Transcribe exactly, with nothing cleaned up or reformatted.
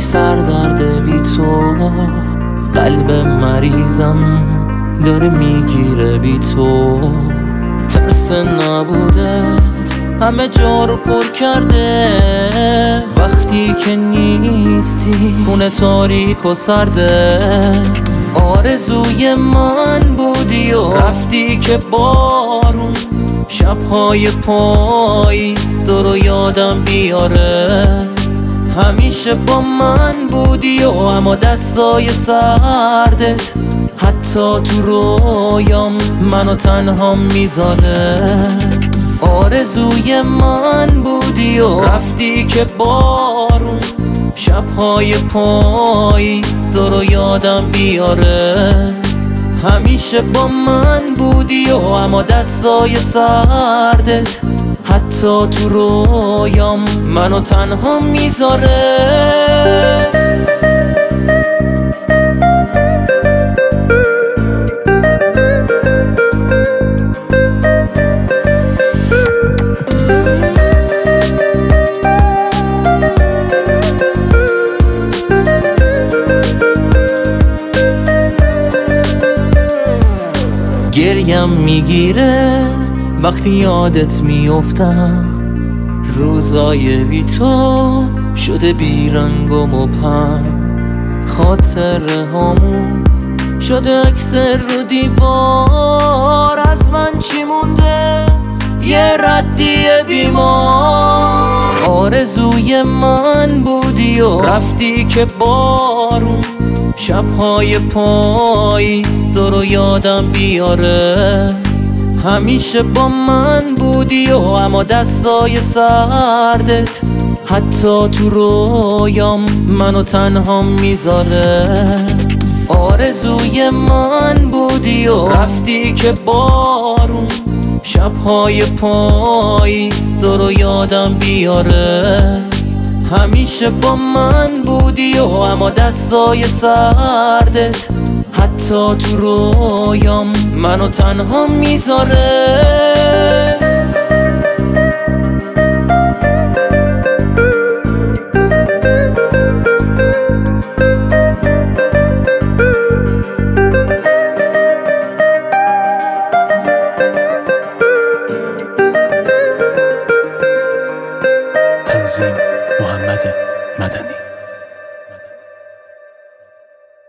سردرد بی تو، قلب مریضم داره میگیره بی تو. ترس نبودت همه جا رو پر کرده، وقتی که نیستی خونه تاریک و سرده. آرزوی من بودی و رفتی که بارون شبهای پاییز تو رو یادم بیاره. همیشه با من بودی و اما دستای سردت حتی تو رویام منو تنها میذاره. آرزوی من بودی و رفتی که بارون شبهای پاییز تو رو یادم بیاره. همیشه با من بودی و اما دستای سردت حتی تو رویام منو تنها میذاره. گریم میگیره وقتی یادت میافتم، روزای بی تو شده بیرنگ و مبهم. خاطره هامون شده عکس رو دیوار، از من چی مونده یه ردی بیمار. آرزوی من بودی و رفتی که بارون شبهای پاییز تو رو یادم بیاره. همیشه با من بودی و اما دستای سردت حتی تو رویام منو تنها میذاره. آرزوی من بودی و رفتی که بارون شبهای پاییز تو رو یادم بیاره. همیشه با من بودی و اما دستای سردت حتی تو رویام منو تنها میذاره. تنظیم محمد مدنی.